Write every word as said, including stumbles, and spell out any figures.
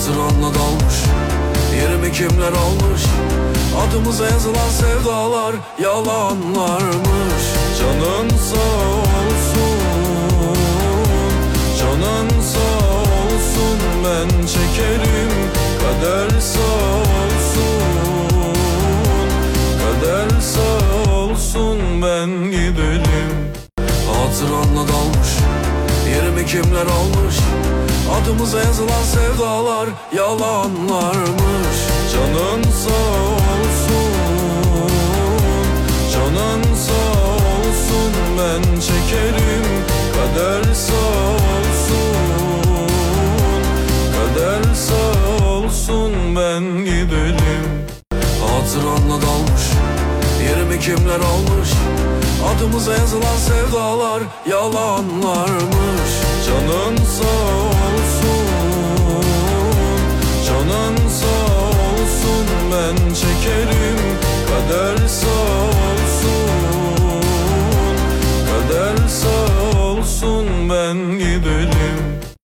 Hatıranla dalmış, yerimi kimler almış? Adımıza yazılan sevdalar yalanlarmış. Canın sağ olsun, canın sağ olsun, ben çekerim. Kader sağ olsun, kader sağ olsun, ben gidelim. Hatıranla dalmış, yerimi kimler almış? Adımıza yazılan sevdalar yalanlarmış. Canın sağ olsun, canın sağ olsun, ben çekerim. Kader sağ olsun, kader sağ olsun, ben gidelim. Hatıranla dalmış, yerimi kimler almış? Adımıza yazılan sevdalar yalanlarmış. Canın sağ olsun, canın sağ olsun, ben çekerim. Kader sağ olsun, kader sağ olsun, ben gidelim.